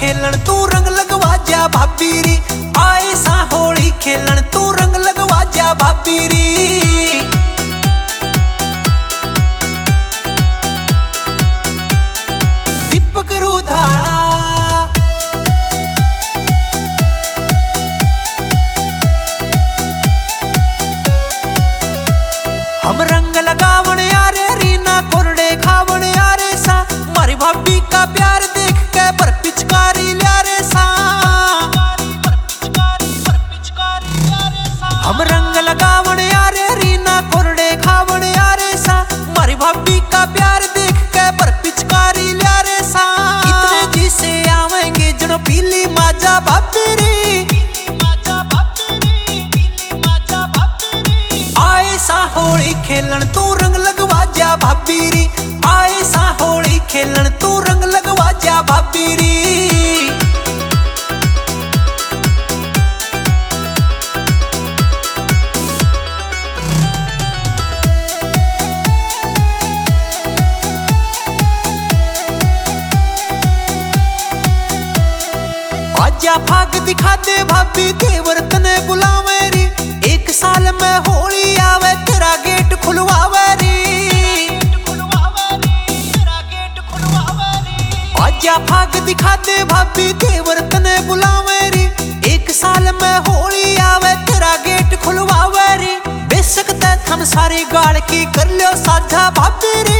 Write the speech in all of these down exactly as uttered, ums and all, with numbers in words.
खेलन तू रंग लगवा जा भाभी री। आए सा होली खेलन तू रंग लगवा जा भाभी री। दीपक रूधाड़ा हम रंग लगावन यारे रीना कोरडे खावन यारे सा। मारी भाभी का प्यार देख के पर पिचकारी ल्यारे सा। हम रंग लगावन यारे रीना कोरडे खावन यारे सा। मारी भाभी का प्यार देख के पर पिचकारी ल्यारे सा। इतने जी से आवेंगे जनो पीली माजा भाभी री। आए सा होली खेलन तू रंग लगवा जा भाभी री। आए सा होली खेलन तू रंग लगवा जा भाभी री। आजा भाग दिखा दे भाभी देवर तने बुलावे री। एक साल में होली आवे तेरा गेट खुलवावे री। आजा भाग दिखा दे भाभी देवर तने बुलावे री। एक साल में होली आवे तेरा गेट खुलवावे री। बेशक ते थम सारी गाड़ की कर लो साझा भाभी री।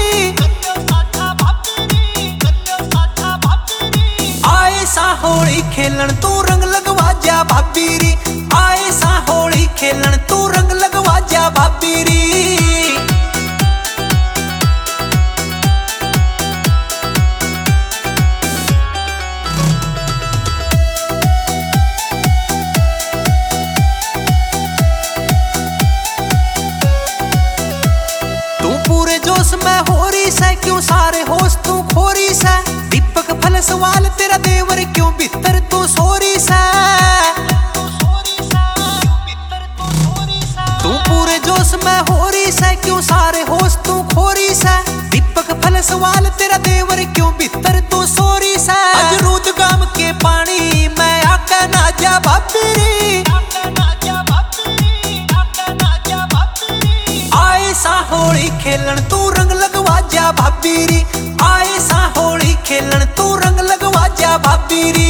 आए सा होली खेलन तू रंग लगवा जा भाभी री। आए सा होली खेलन तू रंग लगवा जा भाभी री। तू पूरे जोश में हो रही से क्यों सारे होश तू खोरी से। दीपक फल सवाल तेरा देवर क्यों भीतर तू सोरी से। तू पूरे जोश में हो रही से क्यों सारे होश तू खोरी से। दीपक फल सवाल तेरा देवर क्यों भीतर तू सोरी से। अजरूद गाम के पानी में आके ना जा भाभी री। आए सा होली खेलन तू रंग लगवा जा भाभी री। आए सा होली खेलन तू रंग लगवा जा भाभी री।